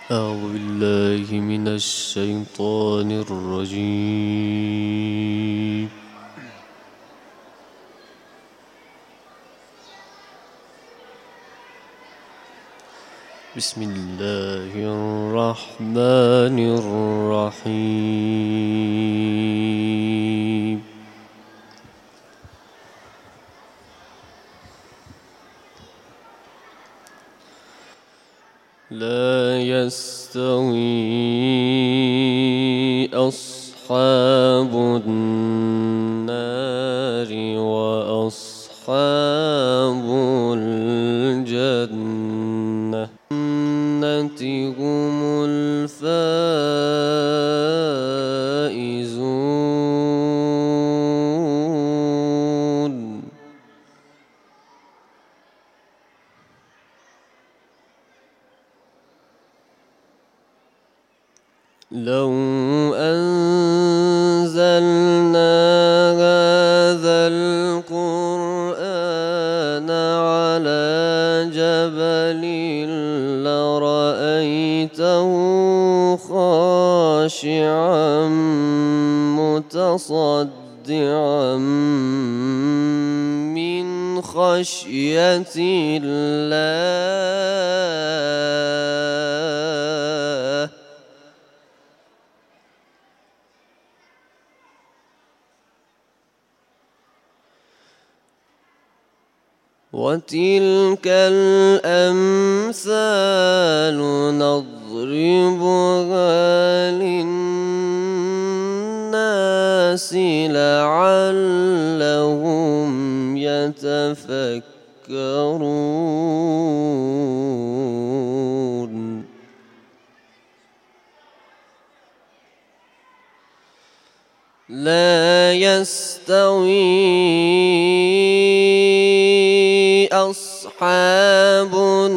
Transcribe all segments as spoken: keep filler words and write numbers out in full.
أعوذ بالله من الشيطان الرجيم. بسم الله الرحمن الرحيم. لا يستوي أصحاب النار وأصحاب الجنة هم الفائزون. لو أنزلنا هذا القرآن على جبل لرأيته خاشعا متصدعا من خشية الله. وتلك الأمثال نضربها للناس لعلهم يتفكرون. لا يستوي أصحاب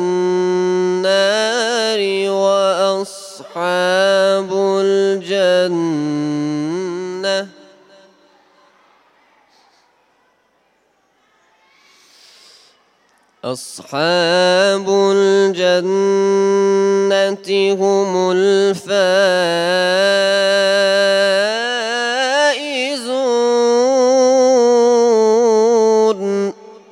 النار وأصحاب الجنة أصحاب الجنة هم الفائزون.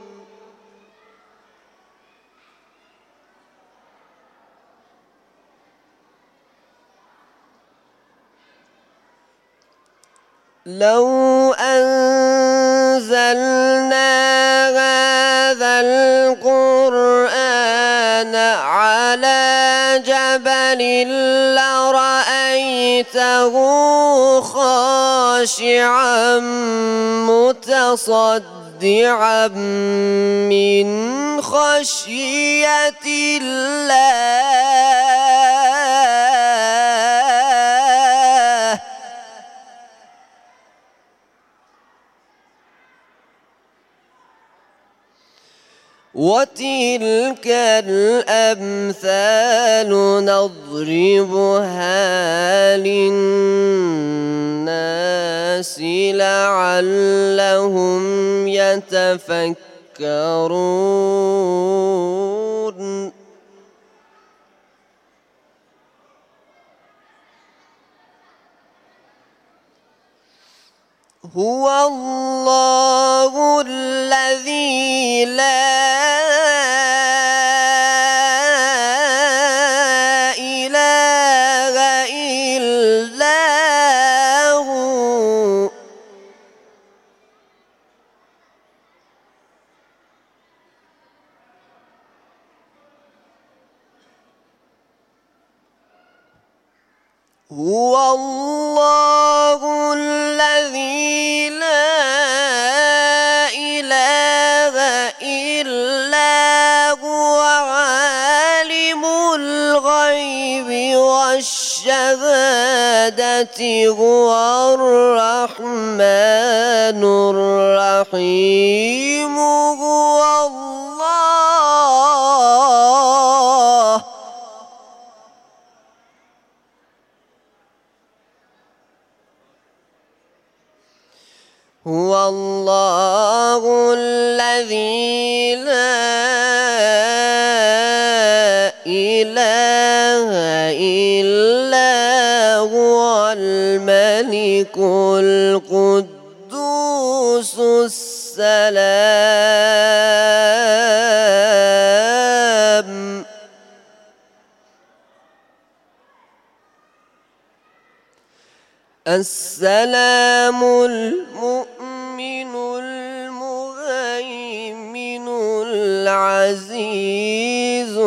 لو أنزلنا هذا القرآن على جبل لرأيته خاشعا متصدعا من خشية الله. وتلك الأمثال نضربها للناس لعلهم يتفكرون. هو الله الذي لا إله إلا هو. هو الله الذي لا إله إلا هو عالم الغيب والشهادة هو الرحمن الرحيم. هو الله هو الله الذي لا إله إلا هو الملك القدوس السلام السلام المؤمن المهيمن العزيز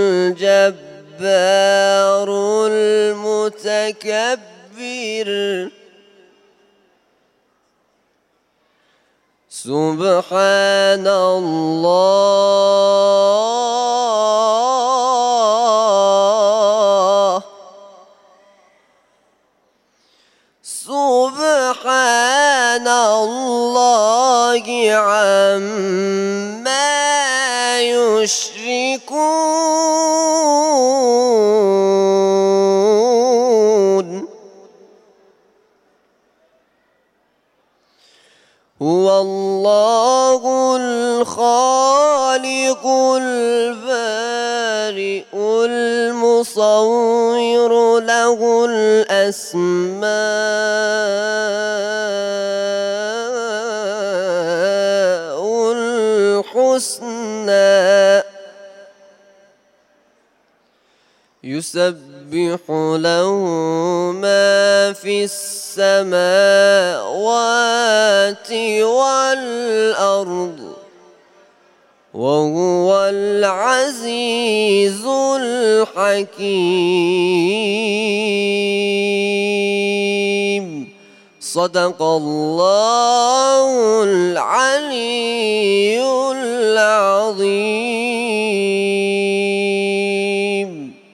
الجبار المتكبر سبحان الله سبحان الله عما يشركون هو الله الخالق البارئ المصور له الأسماء الحسنى يسبح له ما في السماوات والأرض وهو العزيز الحكيم صدق الله العلي العظيم.